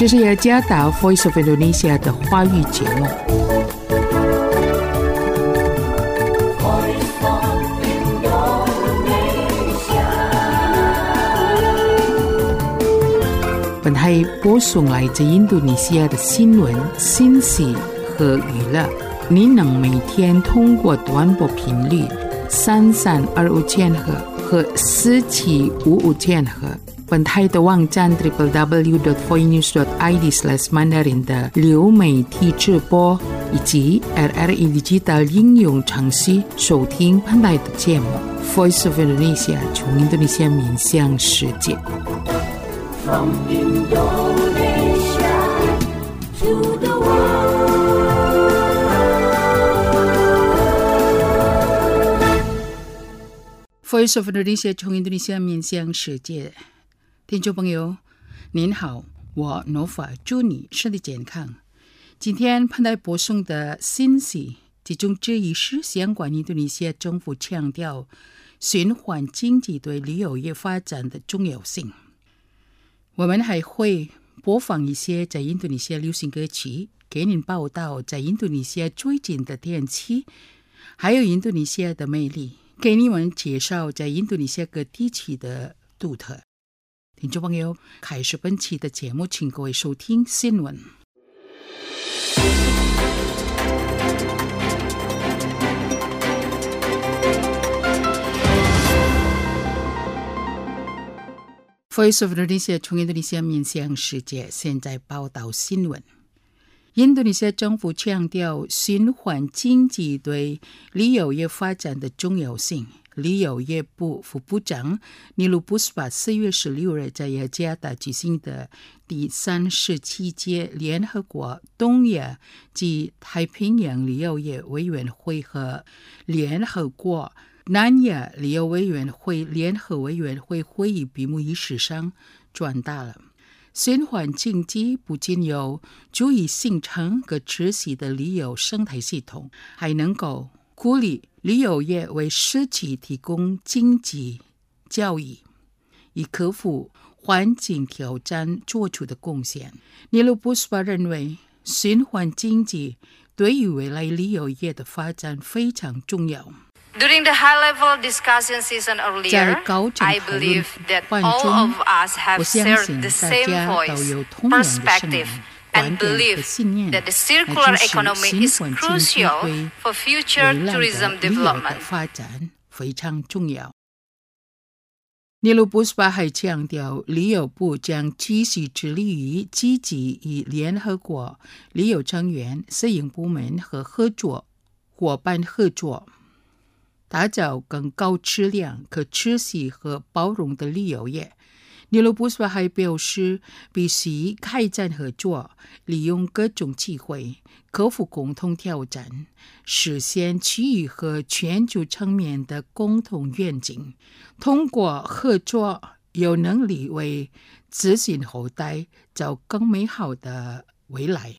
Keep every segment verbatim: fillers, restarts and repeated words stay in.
这是雅加达 Voice of Indonesia 的华语节目。本台播送来自印度尼西亚的新闻、信息和娱乐。您能每天通过短波频率三三二五千赫和四七五五千赫，本台的网站 double-u double-u double-u dot voinews dot i d slash mandarin 的流媒体直播，以及 R R E Digital 应用程序收听本台的节目。Voice of Indonesia 从印度尼西亚面向世界。From Indonesia to the world。Voice of Indonesia 从印度尼西亚面向世界。听众朋友，您好，我 Nova 祝你身体健康。今天潘台播送的信息其中之一是相关印度尼西亚政府强调循环经济对旅游业发展的重要性。我们还会播放一些在印度尼西亚流行歌曲，给您报道在印度尼西亚最近的天气，还有印度尼西亚的魅力，给你们介绍在印度尼西亚各地区的独特。听众朋友，开始本期的节目，请各位收听新闻。Voice of Indonesia 从印度尼西亚面向世界，现在报道新闻。印度尼西亚政府强调循环经济对旅游业发展的重要性。旅游业部副部长尼鲁布斯巴四月十六日在雅加达举行的第三十七届联合国东亚及太平洋旅游业委员会和联合国南亚旅游委员会联合委员会会议闭幕仪式上转达了循环经济不仅有助于形成个持续的旅游生态系统，还能够鼓励旅游业为社区提供经济交易，以克服环境挑战做出的贡献。尼鲁布斯巴认为，循环经济对于未来旅游业的发展非常重要。 During the high-level discussion season earlier, I believe that all of us have shared the same voice, perspective, and believe that the circular economy is crucial for future tourism development. 非常重要。尼鲁布斯巴还强调，旅游部将继续致力于积极与联合国旅游成员、私营部门和合作伙伴合作，打造更高质量、可持续和包容的旅游业。尼鲁布斯巴还表示，必须开展合作，利用各种机会，克服共同挑战，实现区域和全球层面的共同愿景。通过合作，有能力为子孙后代造更美好的未来。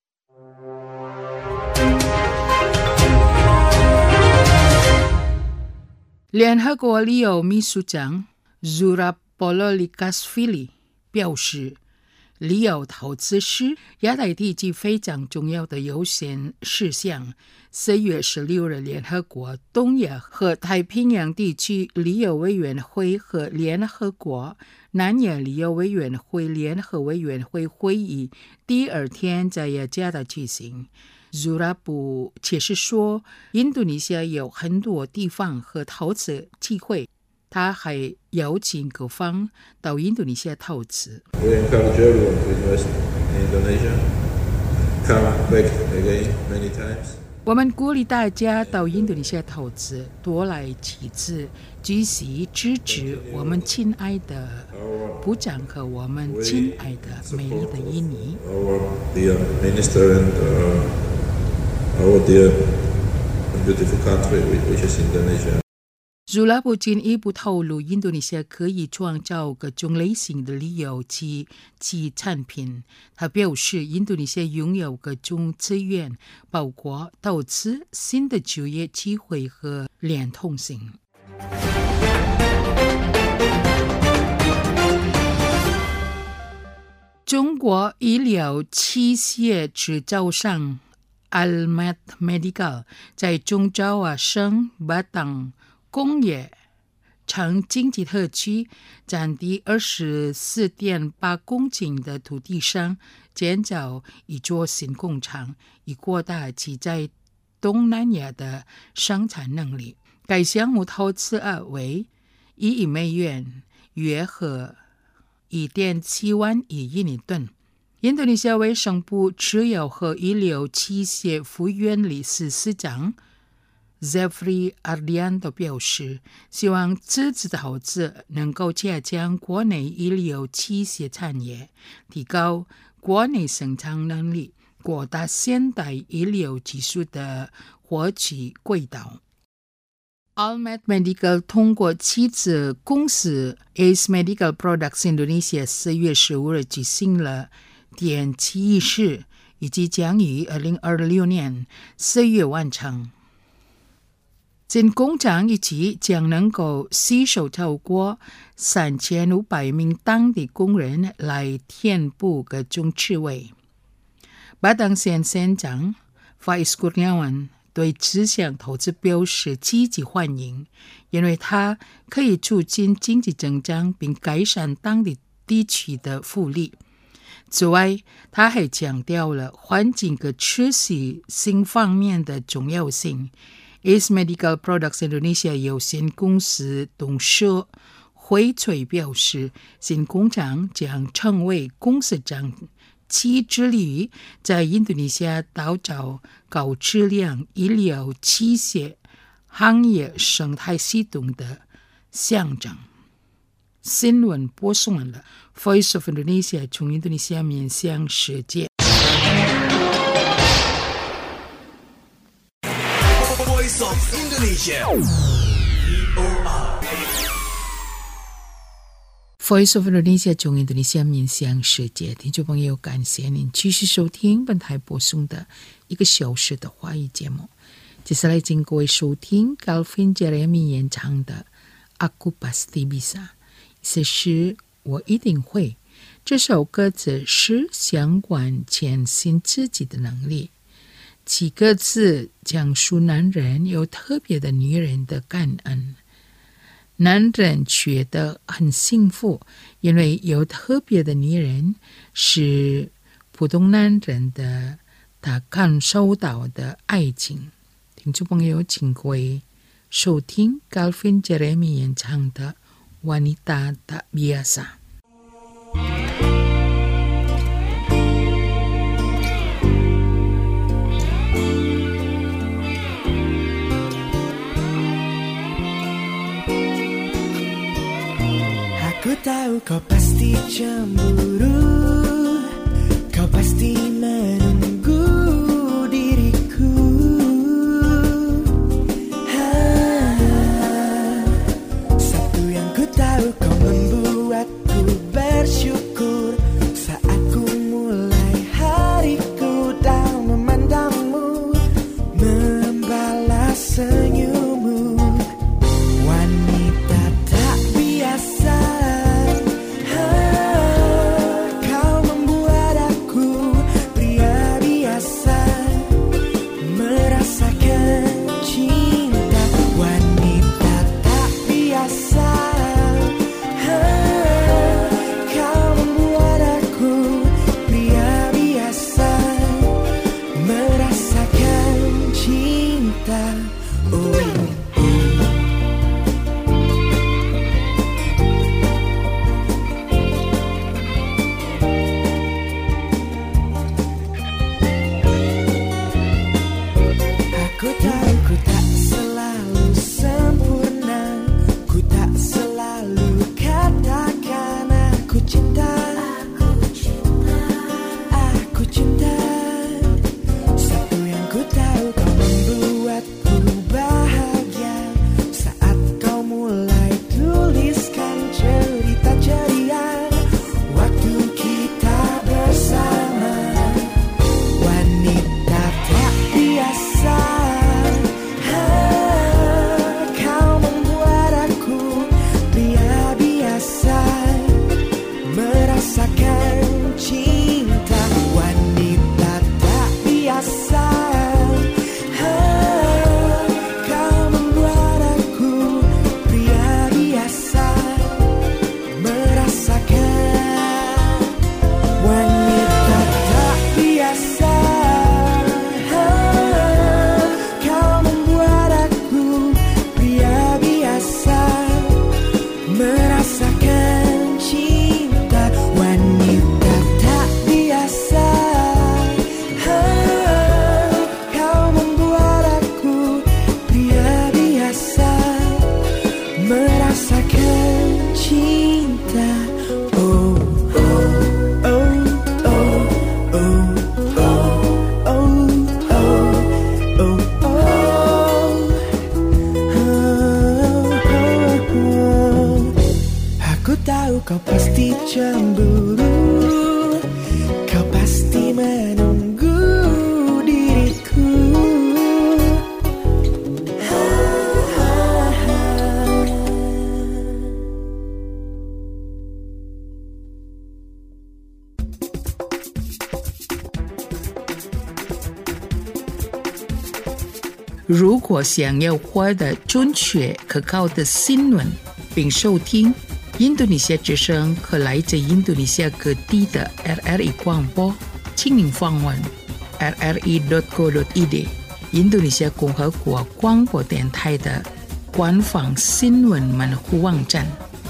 联合国旅游秘书长 Zurabpolo-Likashvili 表示，旅游投资是亚太地区非常重要的优先事项。四月十六日，联合国东亚和太平洋地区旅游委员会和联合国南亚旅游委员会联合委员会会议第二天在雅加达举行。Zurabu 解释说，印度尼西亚有很多地方和投资机会，他还邀请各方到印度尼西亚投资。 We encourage everyone to invest in Indonesia. Come back again many times. 我们鼓励大家到印度尼西亚投资，多来几次，继续支持我们亲爱的部长和我们亲爱的美丽的印尼。 Our dear minister and uh, our dear beautiful country, which is Indonesia. 朱拉布进一步透露，印度尼西亚可以创造各种类型的旅游及其产品。他表示，印度尼西亚拥有各种资源，包括投资、新的就业机会和连通性。 中国医疗器械制造商 Almed Medical 在中爪哇省巴当工业城经济特区占地二十四点八公顷的土地上建造一座新工厂，以扩大其在东南亚的生产能力。该项目投资额为一亿美元，约合一点七万亿印尼盾。印度尼西亚卫生部制药和医疗器械副院理事司长 Zefri Ardianto 表示，希望这次的投资能够加强国内医疗器械产业，提高国内生产能力，扩大现代医疗技术的获取轨道。Almed Medical 通过妻子公司 Ace Medical Products Indonesia 四月十五日举行了点起仪式，以及将于二零二六年四月完成。新工厂预计将能够吸收超过三千五百名当地工人来填补各种职位。巴当县县长 Faiz Kurniawan 对这项投资表示积极欢迎，因为它可以促进经济增长并改善当地地区的福利。此外，他还强调了环境和持续性方面的重要性。Ace Medical Products Indonesia 有限公司董事惠翠表示，新工厂将成为公司长期致力于在印度尼西亚打造高质量医疗器械行业生态系统的象征。新闻播送完了 Voice of Indonesia 从印度尼西亚面向世界。 Voice of Indonesia Voice of Indonesia 从印度尼西亚面向世界，听众朋友，感谢您继续收听本台播送的一个小时的华语节目。接下来请各位收听 Calvin Jeremy 演唱的 Aku Pasti Bisa， 意思是我一定会。这首歌词是相关前进自己的能力，其歌词讲述男人有特别的女人的感恩。男人觉得很幸福，因为有特别的女人是普通男人的他感受到的爱情。听众朋友，请各位收听 Calvin Jeremy 演唱的 Wanita Tak Biasa。Aku tahu kau pasti cemburu, kau pasti menunggu diriku. Ha, satu yang ku tahu kau membuatku bersyukur saat ku mulai hariku dan memandangmu, membalas senyummu. Wanita tak biasa. Satu yang ku tahu kau membuatku bahagia. cemburu, kau pasti menunggu diriku. Ha-ha-ha. 如果想要获得准确可靠的新闻并收听印度尼西亚之声和来自印度尼西亚各地的 R R I 广播，请您访问 r r i dot co dot i d 印度尼西亚共和国广播电台的官方新闻门户网站。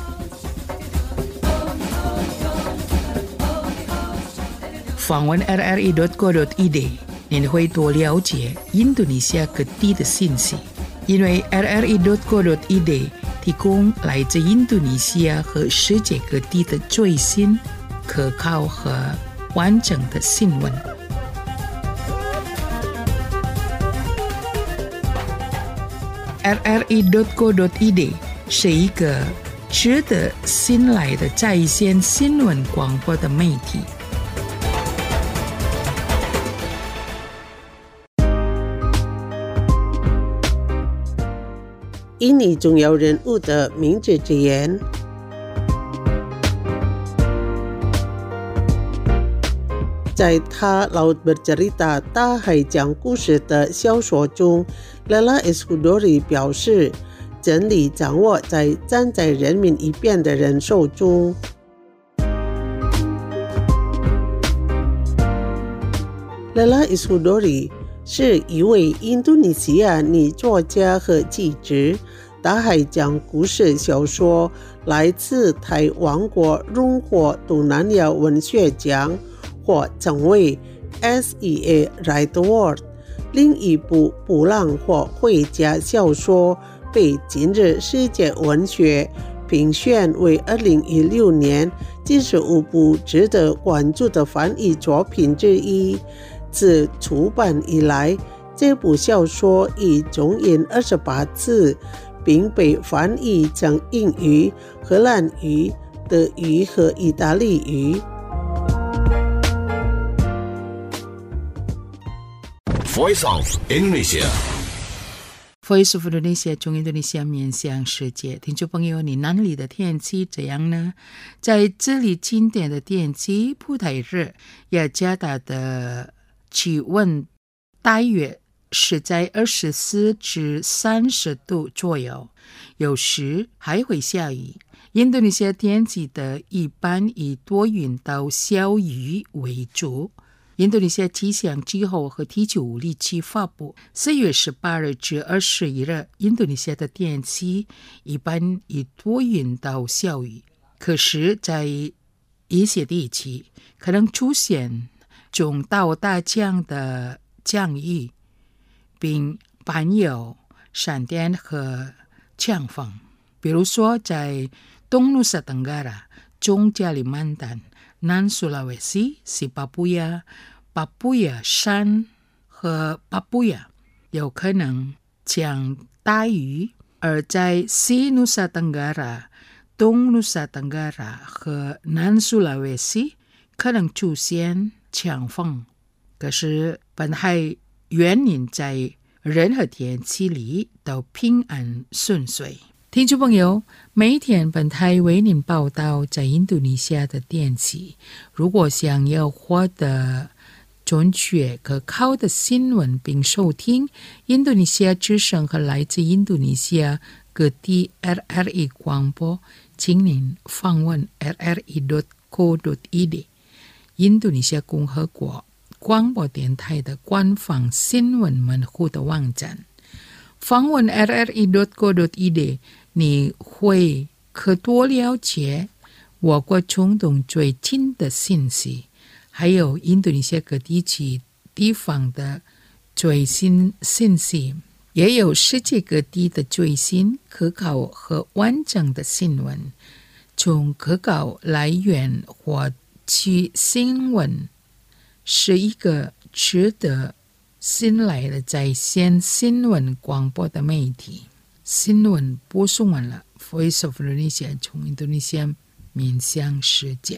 访问 r r i dot co dot i d您会多了解印度尼西亚各地的信息，因为 r r i dot co dot i d 提供来自印度尼西亚和世界各地的最新、可靠和完整的新闻。r r i dot co dot i d 是一个值得信赖的在线新闻广播的媒体。 印尼重要人物的名字之言。在他老bercerita大海讲故事的小说中， Lela Escuderi 表示，真理掌握在站在人民一边的人手中。Lela Escuderi 是一位印度尼西亚女作家和记者，大海讲故事小说来自台湾国荣获东南亚文学奖，或称为 S E A Write Award。 另一部布朗或绘家小说被今日世界文学评选为二零一六年第十五部值得关注的翻译作品之一。自出版以来，这部小说以中英二十八字，并被翻译成英语、荷兰语、德语和意大利语。 Voice of Indonesia Voice of Indonesia 中印度尼西亚面向世界。听众朋友，你那里的天气怎样呢？在这里今天的天气不太热，雅加达的气温大约是在二十四至三十度左右，有时还会下雨。印度尼西亚天气的一般以多云到小雨为主。印度尼西亚气象机构和地球物理局发布，四月十八日至二十一日，印度尼西亚的天气一般以多云到小雨，可是在一些地区可能出现中到大降的降雨，并伴有闪电和强风。比如说，在东努萨登嘎拉、中加里曼丹、南苏拉威西、西巴布亚、巴布亚山和巴布亚有可能降大雨，而在西努萨登嘎拉、东努萨登嘎拉和南苏拉威西可能出现强风。可是本海原因在任何天气里都平安顺遂。听众朋友，每天本台为您报道在印度尼西亚的天气。如果想要获得准确可靠的新闻并收听印度尼西亚之声和来自印度尼西亚各地 R R I 广播，请您访问 r r i dot co dot i d 印度尼西亚共和国广播电台的官方新闻门户的网站。访问 r r i dot co dot i d 你会可多了解我国中东最近的信息，还有印度尼西亚各地区地方的最新信息，也有世界各地的最新可靠和完整的新闻。从可靠来源获取新闻是一个值得信赖的在线新闻广播的媒体。新闻播送完了。 Voice of Indonesia 从印度尼西亚面向世界。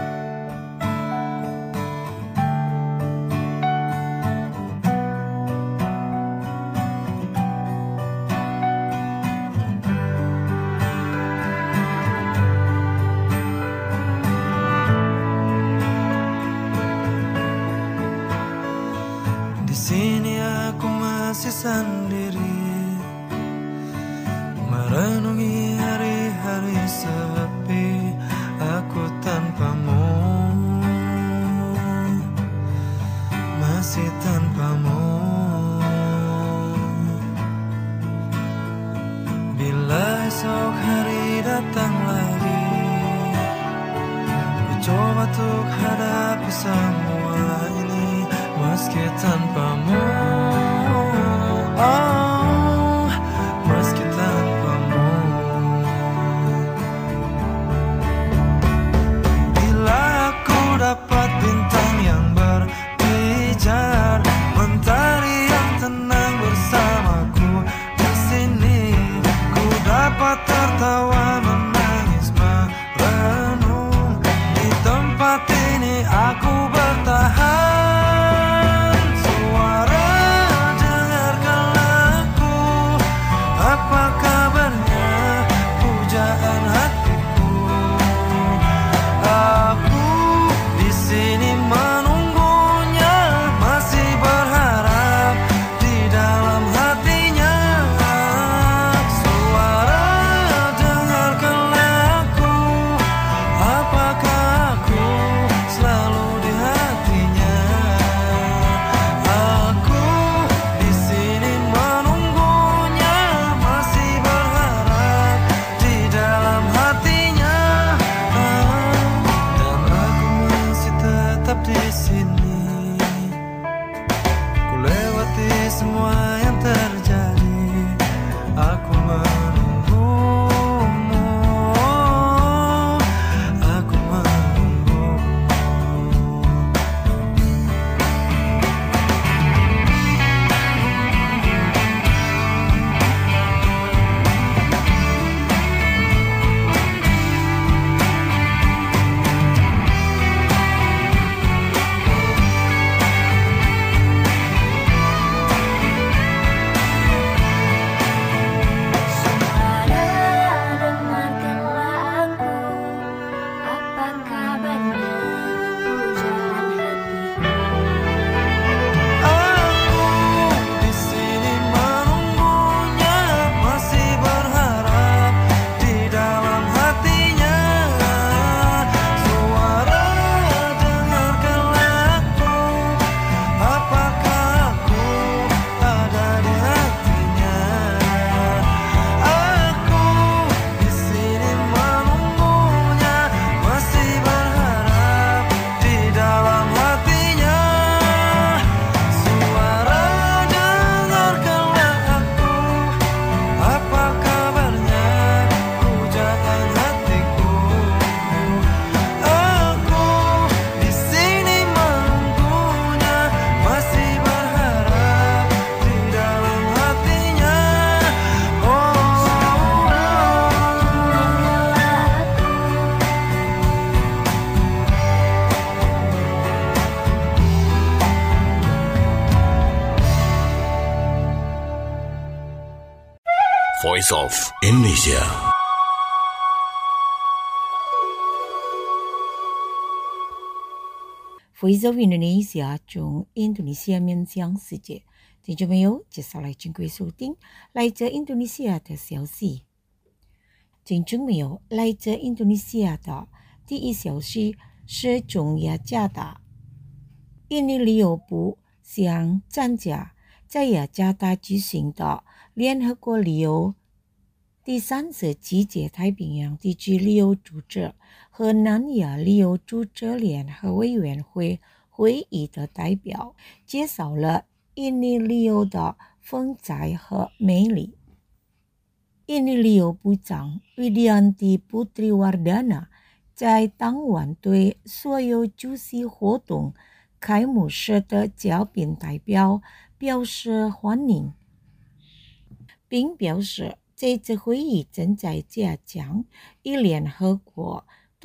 Sini aku masih sendiri, merenungi hari-hari sepi aku tanpamu, masih tanpamu. Bila esok hari datang lagi, ku coba untuk hadapi semua ini meski tanpamu, oh, meski tanpamu. Bila aku dapat bintang yang berpijar, mentari yang tenang bersamaku di sini, ku dapat tertawa menangis merenung. Di tempat ini aku bertahan. Voice of Indonesia. Voice of Indonesia 中印度尼西亚面向世界，听众朋友，接下来请各位收听来自印度尼西亚的消息。听众朋友，来自印度尼西亚的第一消息是中雅加达，印尼旅游部向参加在雅加达举行的联合国旅游第三次集结太平洋地区旅游组织和南亚旅游组织联合委员会会议的代表介绍了印尼旅游的风采和魅力。印尼旅游部长 Widianti Putriwardana 在当晚对所有出席活动开幕式的嘉宾代表表示欢迎，并表示这次会议正在加强与联合国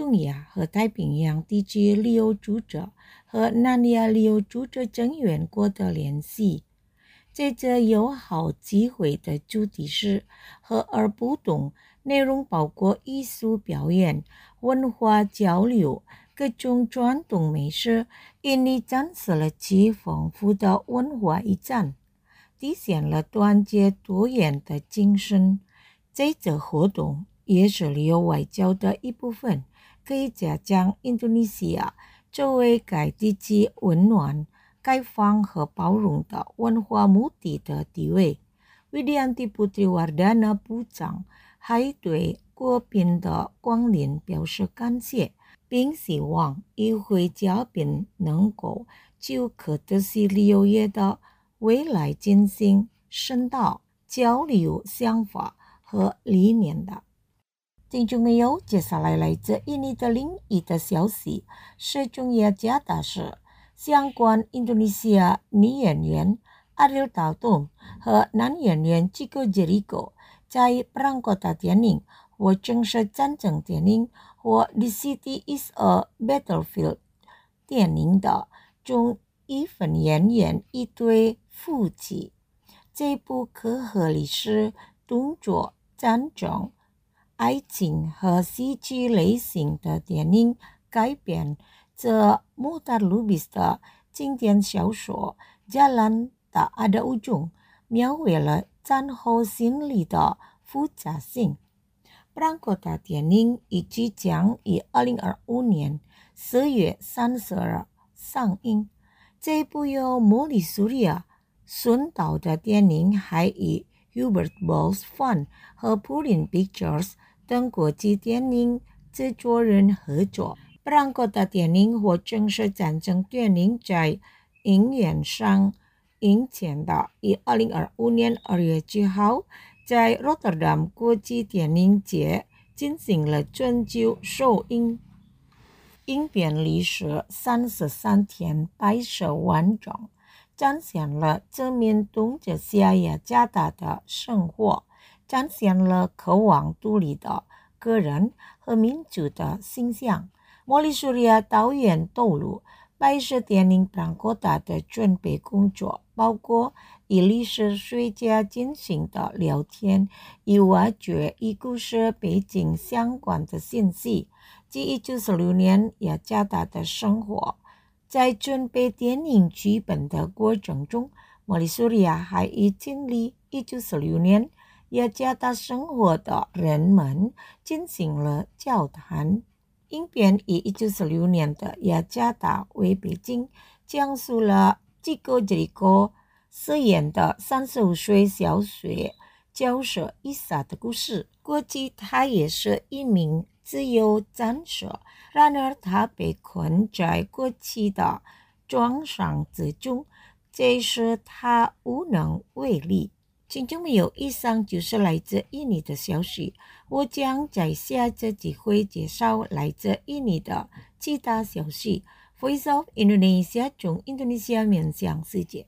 东亚和太平洋地区旅游组织和南亚旅游组织成员国的联系。这个友好机会的主题是和而不同，内容包括艺术表演、文化交流、各种传统美食，印尼展示了其丰富的文化遗产，体现了团结多元的精神。这次活动也是旅游外交的一部分，可以加强印度尼西亚作为该地区温暖、开放和包容的文化母体的地位。Widianti Putri Wardana部长还对国宾的光临表示感谢，并希望与会嘉宾能够就可德西旅游业的未来进行深度交流想法和理念的。听众朋友，接下来来自印尼的另一的消息是中雅加达市相关印度尼西亚女演员 Ariel Tatum 和男演员 Chico Jericho 在布朗哥大电影或正式战争电影或 The City is a Battlefield 电影的中一份演演一对夫妻。这部可合历史、动作、战争、爱情和喜剧类型的电影改编自穆塔鲁比斯的经典小说《Jalan Tak Ada Ujung》，描绘了战后心理的复杂性。布朗哥大电影预计将于二零二五年四月三十日上映。这部由莫里苏利亚孙导的电影还与 Hubert Bowles Fund 和 Pulin Pictures 等国际电影制作人合作。布朗哥大电影或正式战争电影在影院上映前的于二零二五年二月七号在 Rotterdam 国际电影节进行了全球首映。影片历时三十三天拍摄完整，展现了这名东着西雅加达的生活，展现了渴望独立的个人和民族的形象。莫里苏利亚导演透露，拍摄电影布朗哥大的准备工作包括与历史学家进行的聊天，以挖掘与故事背景相关的信息及一九四六年雅加达的生活。在准备电影剧本的过程中，莫里苏利亚还与经历一九四六年雅加达生活的人们进行了交谈。影片以一九四六年的雅加达为背景，讲述了Chico Jericho饰演的三十五岁小学教师伊莎的故事。过去他也是一名自由战士，然而他被困在过去的创伤之中，这使他无能为力。听众朋友，以上就是来自印尼的消息，我将在下次机会介绍来自印尼的其他消息。Voice of Indonesia 从印度尼西亚面向世界。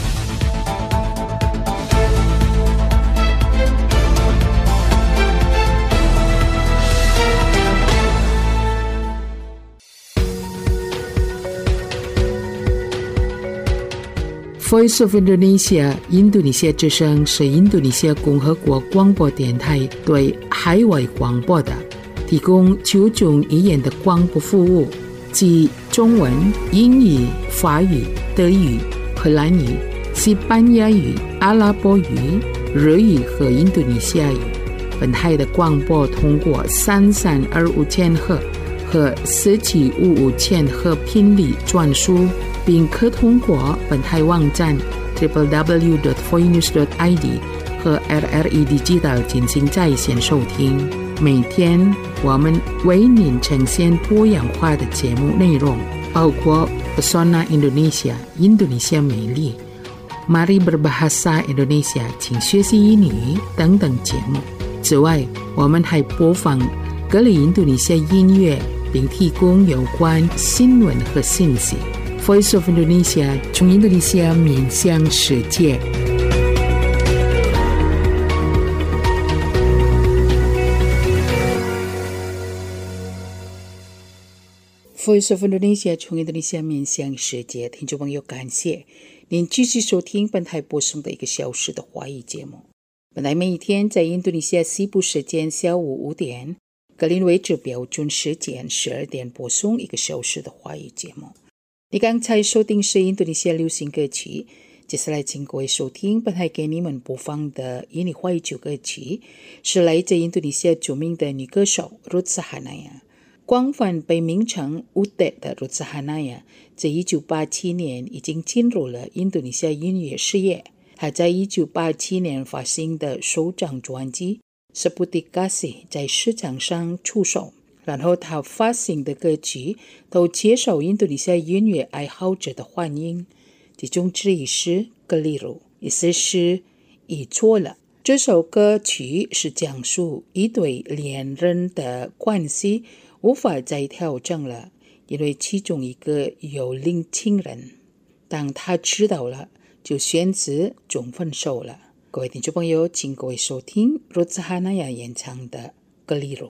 Voice of Indonesia 印度尼西亚之声是印度尼西亚共和国广播电台对海外广播的提供九种语言的广播服务，即中文、英语、法语、德语、荷兰语、西班牙语、阿拉伯语、日语和印度尼西亚语。本台的广播通过三三二五千赫和四七五五千赫频率转输，并可通过本台网站 double-u double-u double-u dot voice news dot i d 和 R R E Digital 进行在线收听。每天我们为您呈现多样化的节目内容，包括 Pesona Indonesia 印度尼西亚美丽、Mari Berbahasa Indonesia 请学习英语等等节目。此外，我们还播放各类印度尼西亚音乐，并提供有关新闻和信息。Voice of Indonesia 从印度尼西亚面向世界。 Voice of Indonesia 从 Indonesia 面向世界，听众朋友，感谢您继续收听本台播送的一个小时的华语节目。本台每一天在印度尼西亚西部时间下午五点，格林威治标准时间十二点播送一个小时的华语节目。你刚才收听是印度尼西亚流行歌曲，接下来请各位收听本台给你们播放的印尼华语旧歌曲，是来自印度尼西亚著名的女歌手 Ruth Sahanaya。广泛被名称 Utet 的 Ruth Sahanaya 在一九八七年已经进入了印度尼西亚音乐事业。他在一九八七年发行的首张专辑 Seperti Kasih 在市场上出售，然后他发行的歌曲都接受印度尼西亚音乐爱好者的欢迎，其中之一是 Keliru， 意思是已错了。这首歌曲是讲述一对恋人的关系无法再调整了，因为其中一个有另情人，当他知道了，就选择总分手了。各位听众朋友，请各位收听 Ruth Sahanaya 演唱的 Keliru。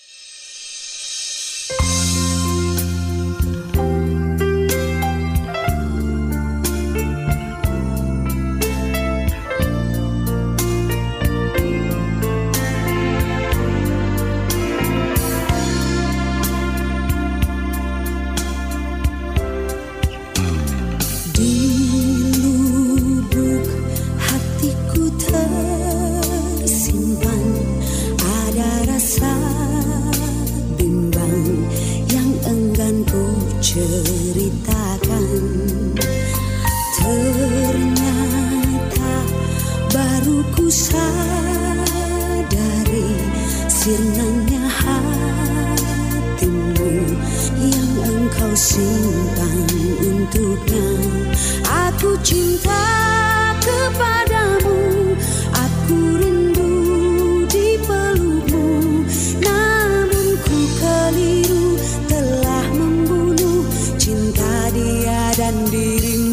Sirnanya hatimu yang engkau simpan untuknya. Aku cinta kepadamu, aku rindu di pelukmu, namun ku keliru telah membunuh cinta dia dan dirimu.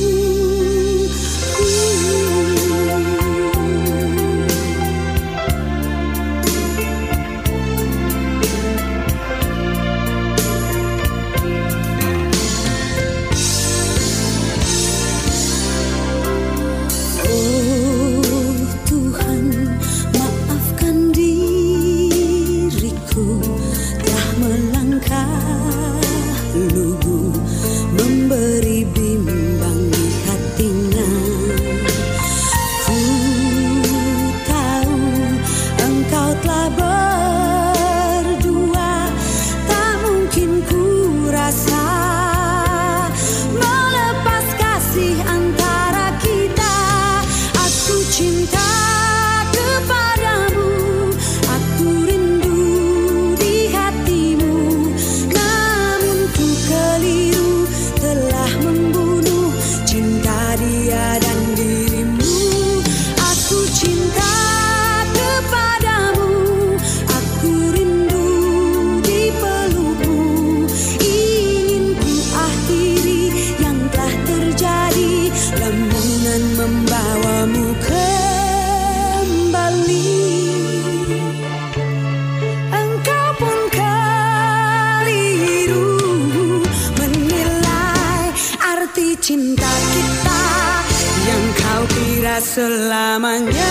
Cinta kita yang kau kira selamanya.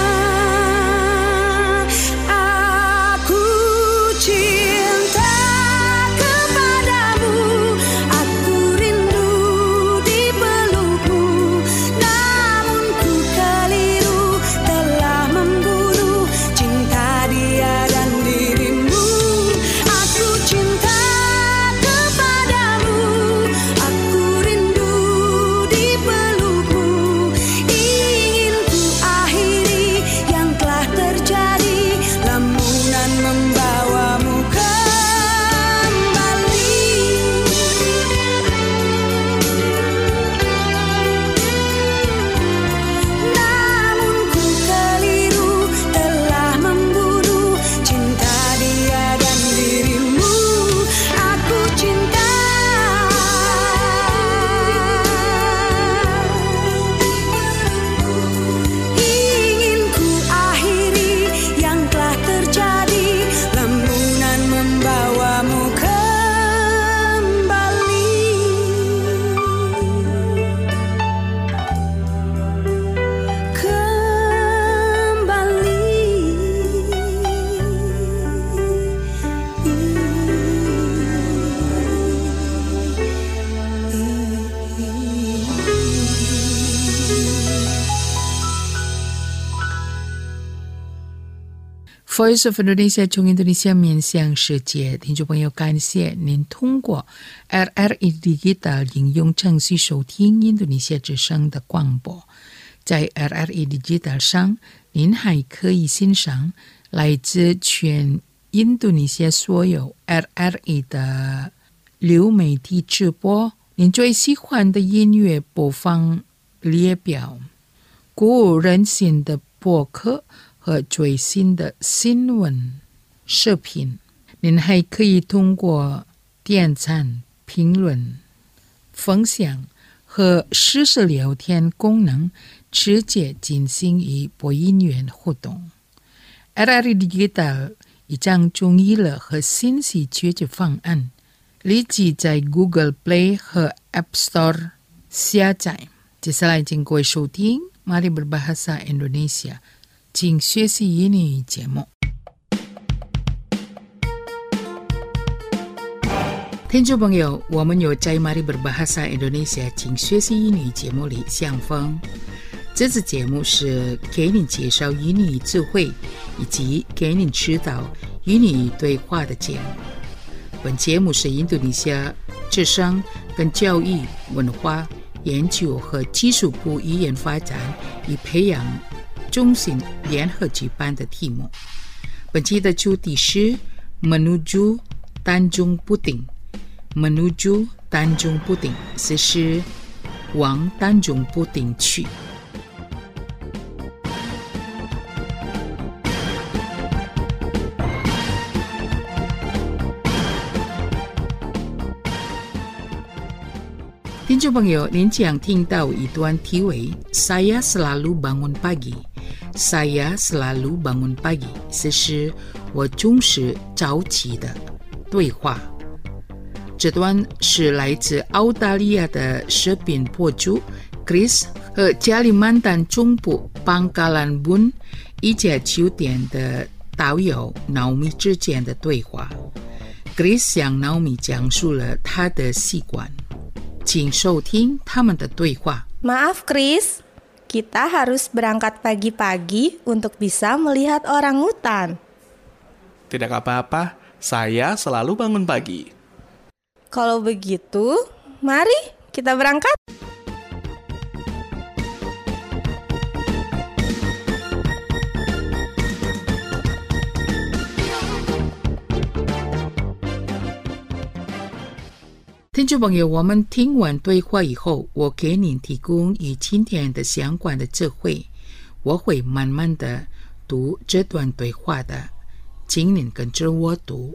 Aku cinta kepadamu, aku rindu di pelukmu, namun ku keliru telah membunuh cinta dia dan dirimu. Aku cinta kepadamu, aku rindu di pelukmu, ingin ku akhiri Voice of Indonesia 从印度尼西亚面向世界，听众朋友，感谢您通过 R R I Digital 应用程序收听印度尼西亚之声的广播。在 R R I Digital 上，您还可以欣赏来自全印度尼西亚所有 R R I 的流媒体直播，您最喜欢的音乐播放列表，鼓舞人心的播客和最新的新闻视频。您还可以通过点赞、评论、分享和实时聊天功能直接进行与播音员互动。R R I Digital 已将中译了和信息解决方案立即在 Google Play 和 App Store 下载。接下来请各位收听 Mari Berbahasa Indonesia 请学习英语节目。听众朋友，我们有在 Mari Berbahasa Indonesia 请学习英语节目里相逢。这次节目是给您介绍英语智慧以及给您指导英语对话的节目。本节目是印度尼西亚智商跟教育、文化研究和技术部语言发展与培养中心联合举办的题目。本期的主题是 Menuju Tanjung Puting。 Menuju Tanjung Puting 是是往丹中布丁去。听众朋友，您将听到一段题为 Saya selalu bangun pagi Saya selalu bangun pagi 这是我总是早起的对话。这段是来自澳大利亚的视频博主 Chris 和加里曼丹中部邦加兰bun一家酒店的导游 Naomi 之间的对话。 Chris 向 Naomi 讲述了他的习惯，请收听他们的对话。 Maaf Chris, kita harus berangkat pagi-pagi untuk bisa melihat orangutan. Tidak apa-apa, saya selalu bangun pagi. Kalau begitu, mari kita berangkat. Teman-teman, 听众朋友，我们听完对话以后，我给您提供与今天的相关的智慧，我会慢慢的读这段对话的，请您跟着我读。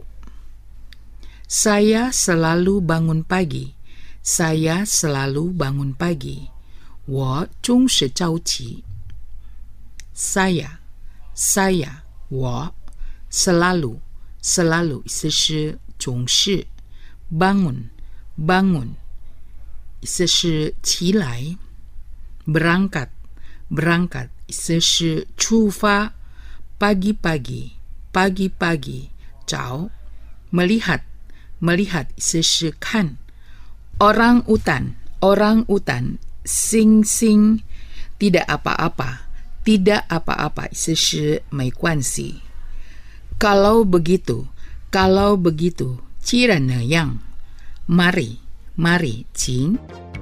Saya selalu bangun pagi. Saya selalu bangun pagi. 我总是早起。Saya, saya 我 selalu, selalu 意思是总是。bangun, bangun 意思是起来。berangkat, berangkat 意思是出发。pagi-pagi, pagi-pagi 早。melihat melihat 意思是看。orang utan orang utan 星星 tidak apa-apa tidak apa-apa 意思是没关系。kalau begitu kalau begitu 既然那样 mari mari 请。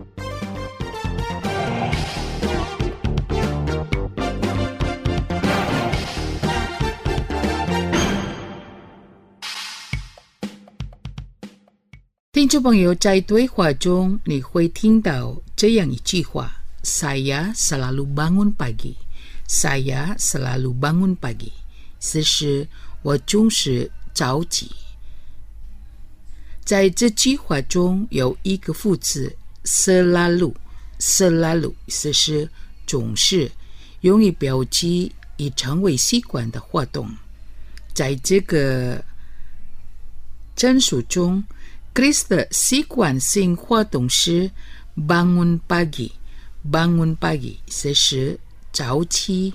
听众朋友，在对话中你会听到这样一句话 Saya selalu bangun pagi Saya selalu bangun pagi 此时我总是早起。在这句话中有一个副词 selalu selalu 此时总是用于标记已成为习惯的活动。在这个陈述中Chris 的习惯性活动是 bangun pagi bangun pagi 此时早起。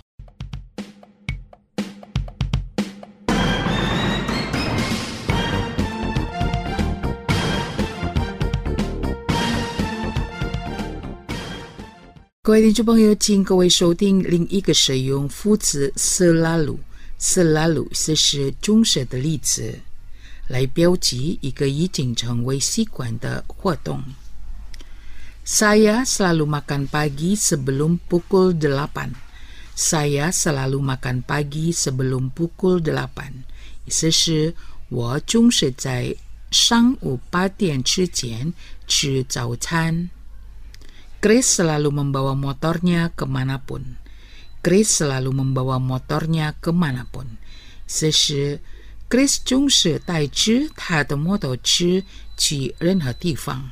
各位听众朋友，请各位收听另一个使用副词 selalu selalu 这是忠实的例子，来标记一个已经成为习惯的活动。Saya selalu makan pagi sebelum pukul delapan. Saya selalu makan pagi sebelum pukul delapan. 意思是我总是在上午八点之前吃早餐。Grace selalu membawa motornya kemanapun. Grace selalu membawa motornya kemanapun. 意思是 Grace 总是带着她的摩托车去任何地方。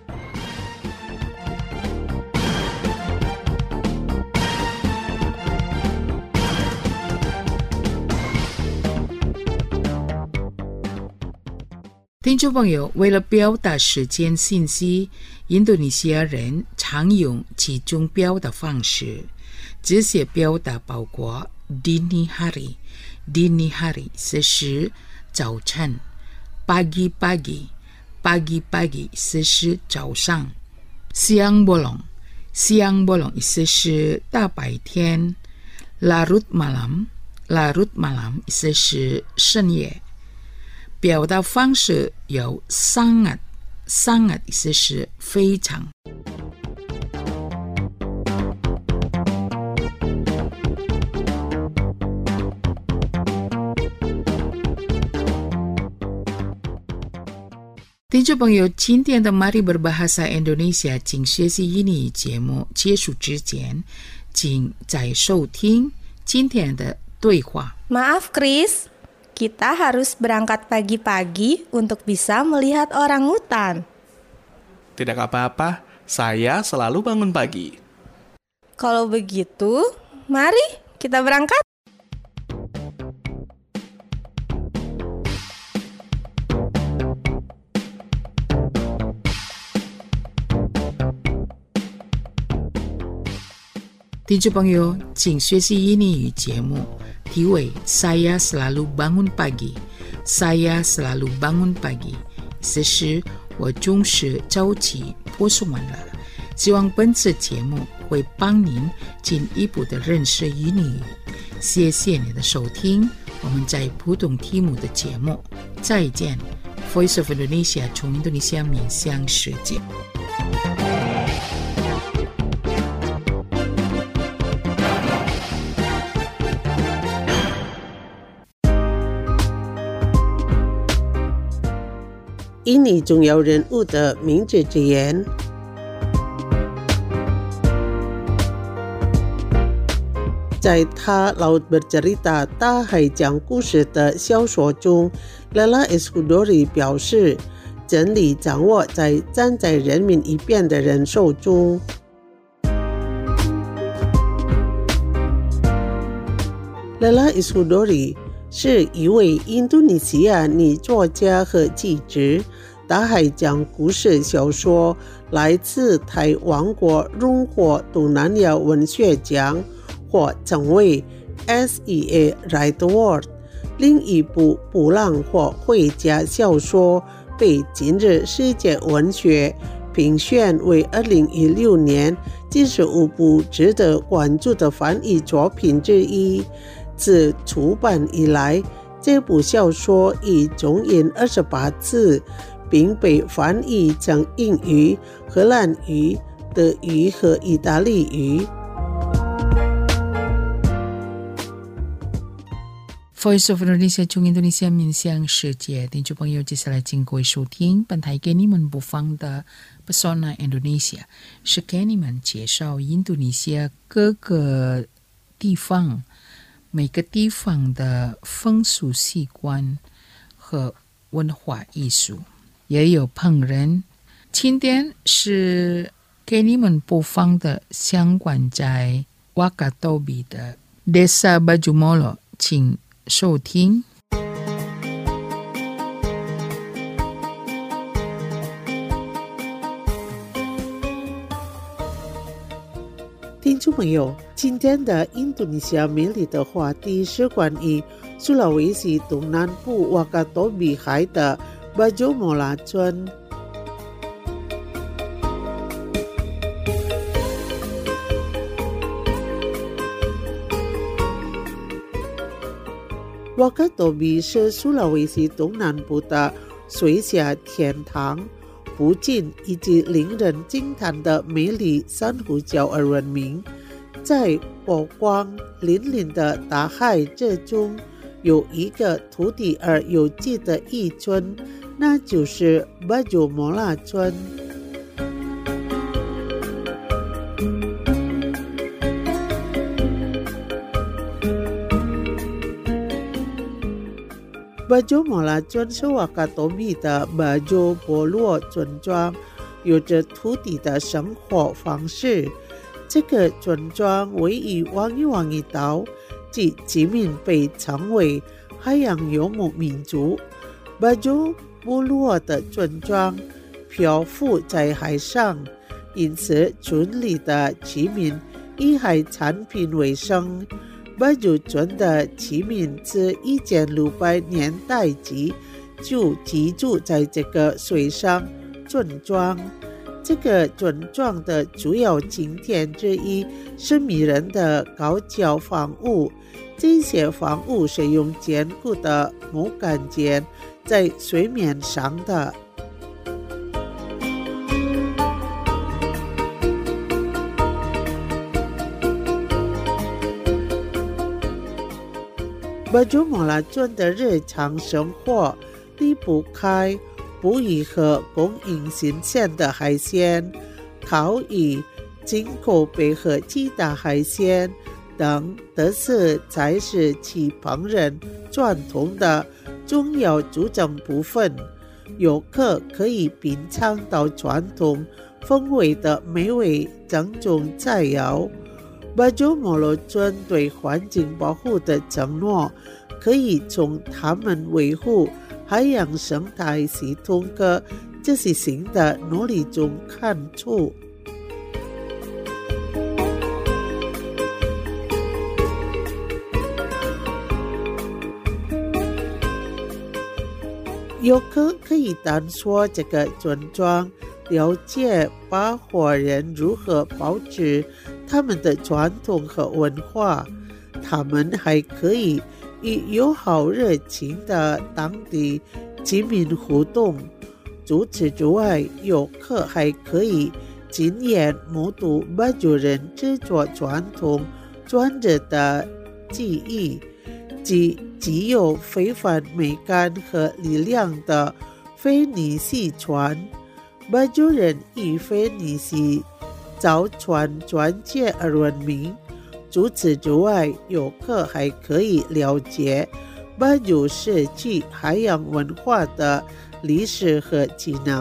听众朋友，为了表达时间信息，印度尼西亚人常用几种表达方式。这些表达包括 dini hari dini hari 这是早晨， pagi pagi pagi pagi 这是早上， siang bolong siang bolong 意思是大白天， larut malam larut malam 意思是深夜。表达方式有 sangat sangat 意思是非常。听众朋友，今天的 Mari Berbahasa Indonesia 请学习英语节目结束之前，请再收听今天的对话。 Maaf Chris, kita harus berangkat pagi-pagi untuk bisa melihat orangutan. Tidak apa-apa, saya selalu bangun pagi. Kalau begitu, mari kita berangkat. Tinju Pangyo, 请学习英语节目，题为 Saya selalu bangun pagi. Saya selalu bangun pagi. 此时我总是早起播送完了。希望本次节目会帮您进一步的认识英语。谢谢你的收听，我们在普通题目的节目再见。Voice of Indonesia 从印度尼西亚面向世界。 印尼重要人物的名字之言。在他老bercerita大海讲故事的小说中， Lella Escudori 表示，真理掌握在站在人民一边的人手中。Lella Escudori 是一位印度尼西亚女作家和记者，大海讲故事小说来自台湾国荣获东南亚文学奖，或成为 S E A Write Award。 另一部布朗或绘家小说被今日世界文学评选为二零一六年第十五部值得关注的翻译作品之一。自出版以来，这部小说已中印二十八次，并被翻译成英语、荷兰语、德语和意大利语。 Voice of Indonesia 从印度尼西亚面向世界，听众朋友，接下来请各位收听本台给你们播放的 Pesona Indonesia， 是给你们介绍印度尼西亚各个地方每个地方的风俗习惯和文化艺术，也有烹饪。今天是给你们播放的相关在 Wakatobi 的 Desa Bajumolo， 请收听。 听众朋友，今天的印度尼西亚美丽的话题是关于苏拉威西东南部瓦卡多比海的巴佐莫拉村。 瓦卡多比是苏拉威西东南部的水下天堂，不仅以及令人惊叹的美丽珊瑚礁而闻名，在波光粼粼的大海之中，有一个土地而有机的渔村，那就是巴九莫拉村。巴九莫拉村是瓦卡多比的巴九部落村庄，有着土地的生活方式。这个村庄位于汪伊汪伊岛，其居民被称为海洋游牧民族。巴九部落的村庄漂浮在海上，因此村里的居民以海产品为生。巴九村的居民自一千六百年代起就居住在这个水上村庄。这个村庄的主要景点之一是迷人的高脚房屋，这些房屋是用坚固的木杆建在水面上的。巴九莫拉村的日常生活离不开捕鱼和供应新鲜的海鲜、烤鱼、进口贝和其他海鲜等，都是菜市其烹饪传统的重要组成部分。游客可以品尝到传统风味的美味正宗菜肴。巴九莫拉村对环境保护的承诺，可以从他们维护海洋生态系统的这些新的努力中看出。游客可以探索这个村庄，了解巴霍人如何保持他们的传统和文化。他们还可以与友好热情的当地居民互动。除此之外，游客还可以亲眼目睹巴九人制作传统装置的技艺，即具有非凡美感和力量的腓尼西船。巴九人以腓尼西造船专业而闻名。除此之外，游客还可以了解巴九世纪海洋文化的历史和技能。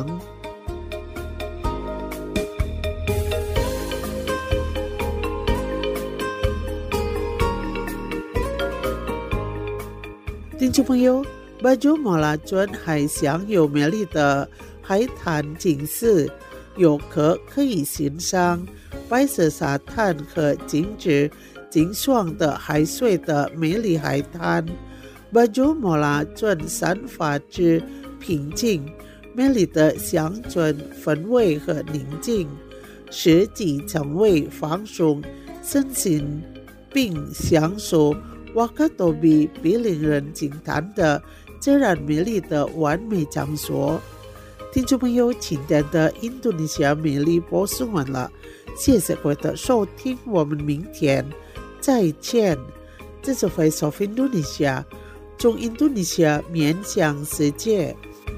听众朋友，巴九莫拉村还享有美丽的海滩景色，游客可以欣赏白色沙滩和静止清爽的海水的美丽海滩。巴九莫拉村散发着平静美丽的乡村氛围和宁静，使其成为放松身心并享受瓦卡多比比令人惊叹的自然美丽的完美场所。听众朋友，今天的印度尼西亚美丽播送完了，谢谢各位的收听，我们明天再见。这是 Voice of Indonesia， 从印度尼西亚面向世界。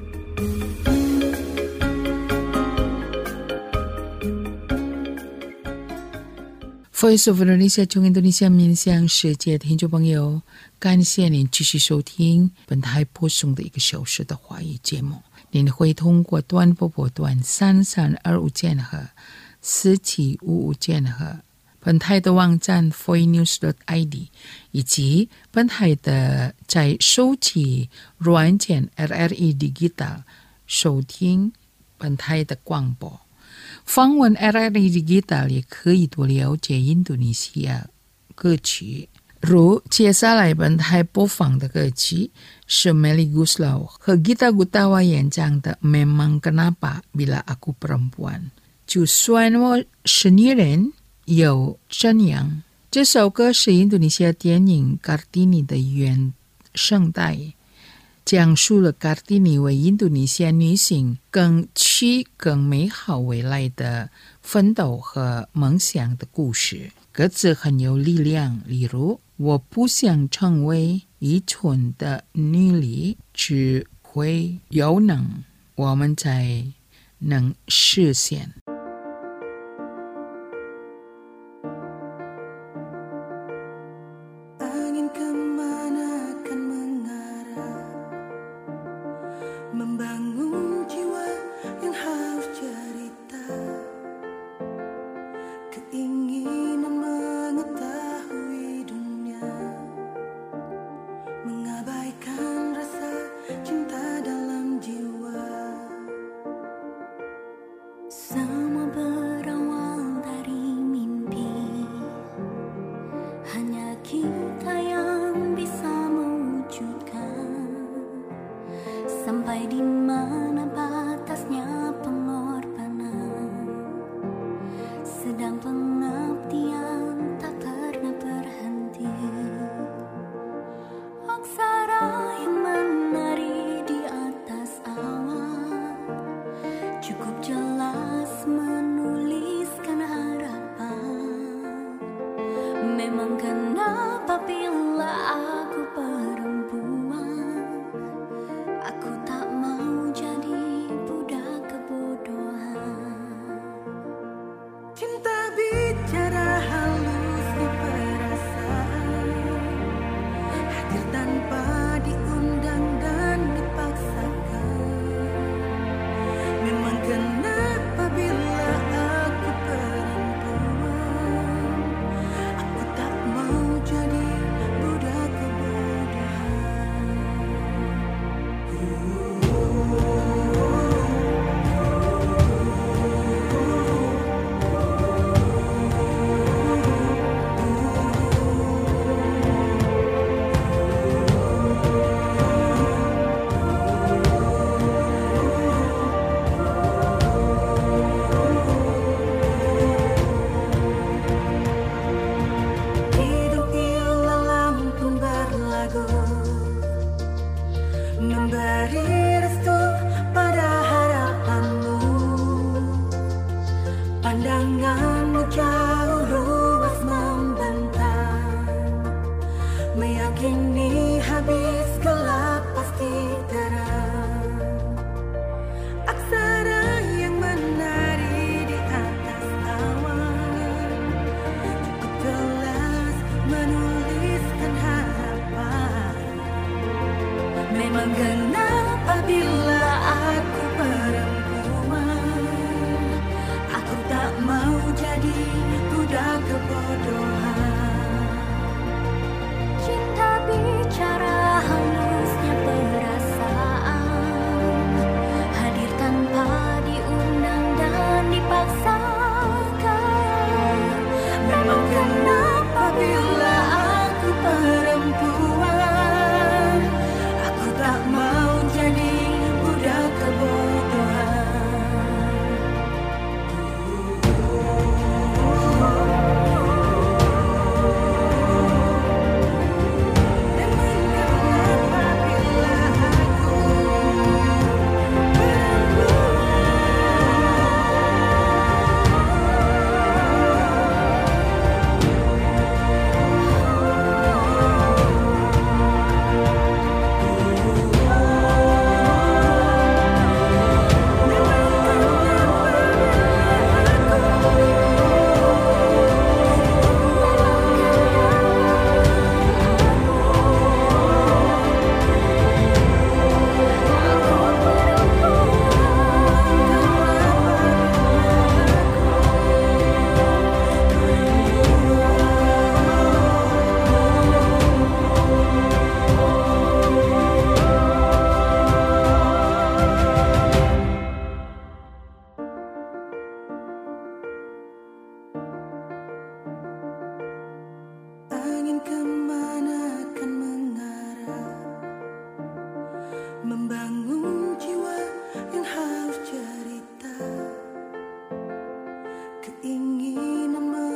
Voice of Indonesia 从印度尼西亚面向世界，听众朋友，感谢您继续收听本台播送的一个小时的华语节目。您会通过短波波段三三二五千赫、四七五五千赫，本台的网站 voinews dot I D 以及本台的在手机软件 R R E Digital 收听本台的广播。访问 R R E Digital 也可以多了解印度尼西亚歌曲。如接下来本台播放的歌曲是 Melly Guslau 和 Gita Gutawa 演唱的 Memang Kenapa Bila Aku Perempuan， 就算我是女人又怎样。这首歌是印度尼西亚电影 Kartini 的原圣代，讲述了卡蒂尼为印度尼西亚女性更趋更美好未来的奋斗和梦想的故事，歌词很有力量，例如我不想成为愚蠢的女力，只会有能，我们才能实现。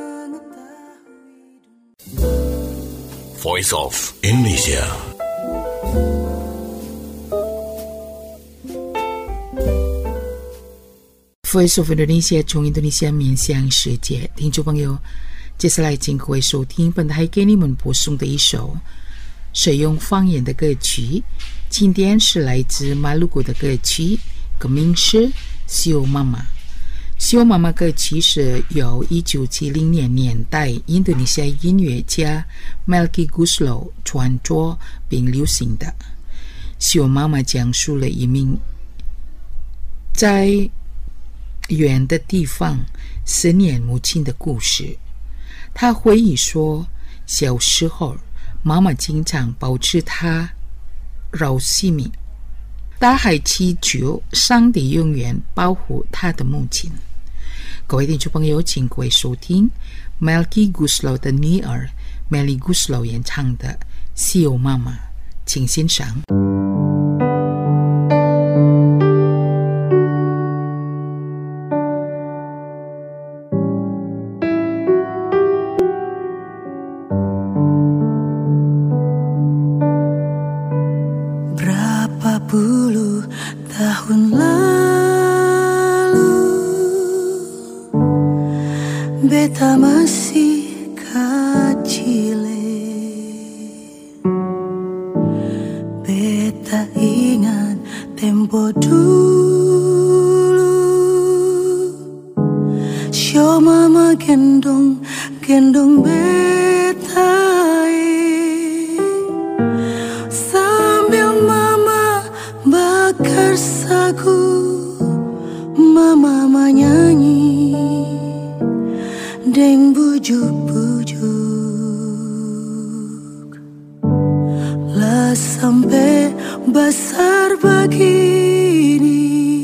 Voice of Indonesia. Voice of Indonesia 从 Indonesia 面向世界，听众朋友，接下来请各位收听本台给你们播送的一首使用方言的歌曲。今天是来自马鲁古的歌曲，歌名是《小妈妈》。小妈妈歌曲是由一九七零年年代印度尼西亚音乐家 Melky Goeslaw 创作并流行的。小妈妈讲述了一名在远的地方思念母亲的故事。她回忆说，小时候妈妈经常保持她绕性命，她还祈求上帝永远保护她的母亲。各位听众朋友，请各位收听 Melky Goeslaw 的女儿 Melly Goeslaw 演唱的《小妈妈》，请欣赏。 Berapa puluh tahun lalu beta masih kecil, beta ingat tempo dulu sio mama gendong gendong beta sambil mama bakar sagu, mama menyanyi deng bujuk-bujuk. Lah sampai besar begini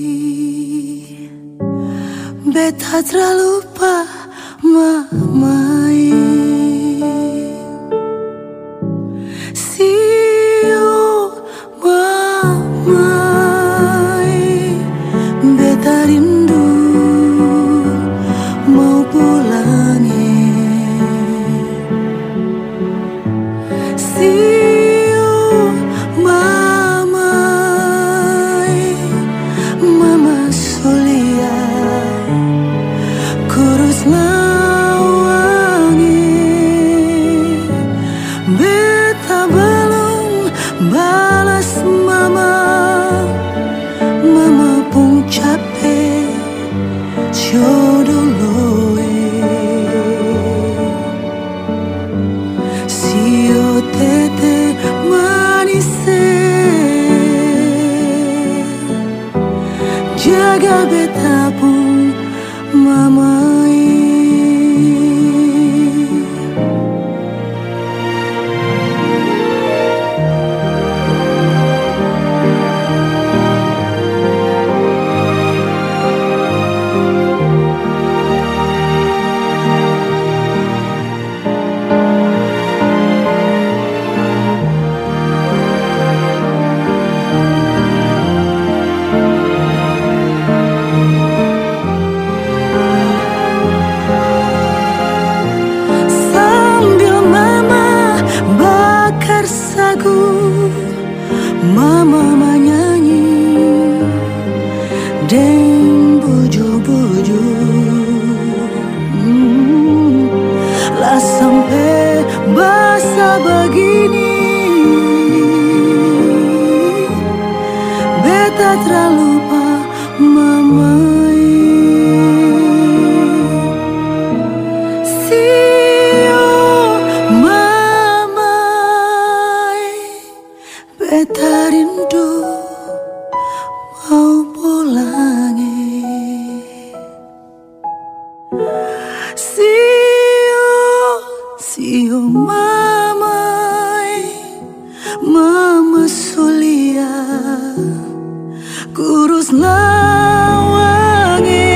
beta terlupa mama. Sio mama, beta rindu mau pulang. Sio mama, mama Sulia kurus lawangi, beta belum balas mama, mama pun capek jodoh sio tete manis jaga beta pun mama. Mama menyanyi deng bujuk-bujuk. hmm, Lah sampai basah begini beta terlupa mama. Beta rindu mau pulang. Sio, sio mama, mama Sulia kurus lawangi,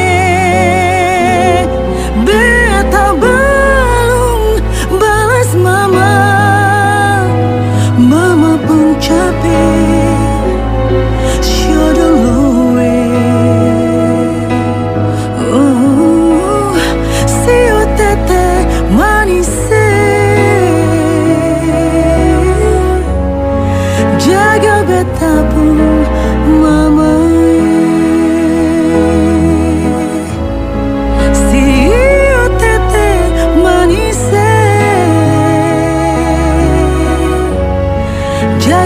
beta belum balas mama, mama pun capek jodoh oh, sio tete manis jaga beta pun mama.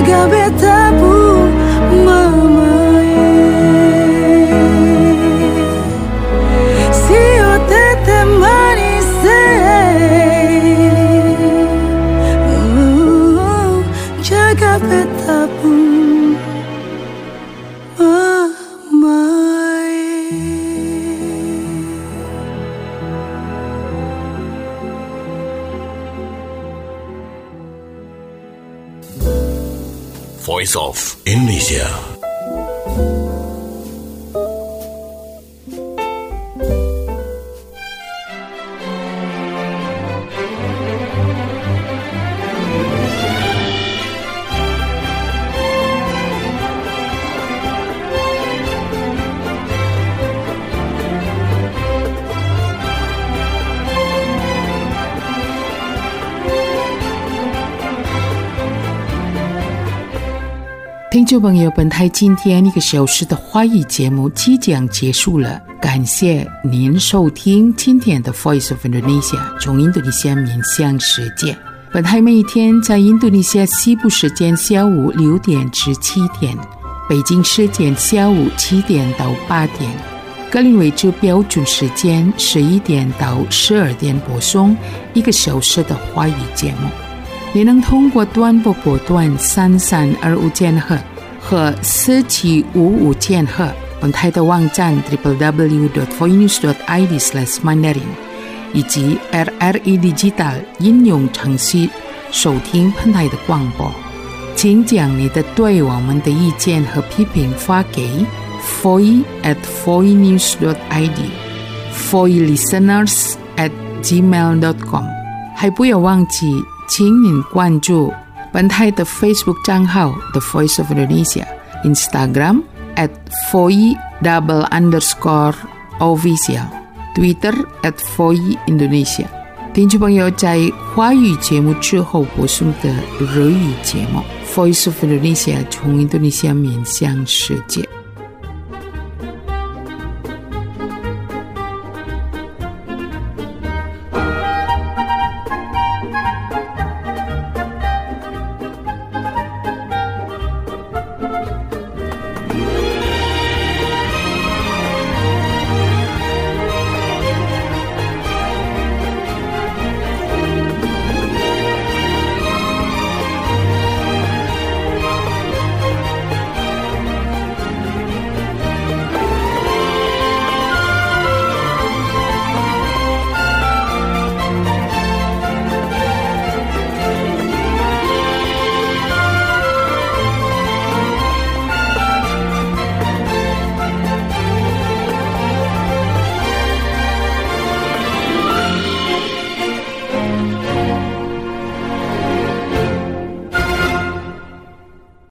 jaga beta pun mamae sio tete manis uh, jaga beta pun mamae. Voice of Indonesia. 听众朋友，本台今天一个小时的华语节目即将结束了，感谢您收听今天的 Voice of Indonesia 从印度尼西亚面向世界。本台每一天在印度尼西亚西部时间下午六点至七点，北京时间下午七点到八点，格林威治标准时间十一点到十二点播送一个小时的华语节目。你能通过短波波段三三二五千赫和四七五五千赫，本台的网站 double-u double-u double-u dot voinews dot i d slash mandarin 以及 R R E Digital 应用程序收听本台的广播。请将你的对我们的意见和批评发给 voice at voinews dot i d voice listeners at gmail dot com。 还不要忘记请您关注本台的 Facebook 账号 The Voice of Indonesia， Instagram at voice double underscore official， Twitter at voice Indonesia。 听众朋友，在华语节目之后播送的日语节目 Voice of Indonesia 从印度尼西亚面向世界。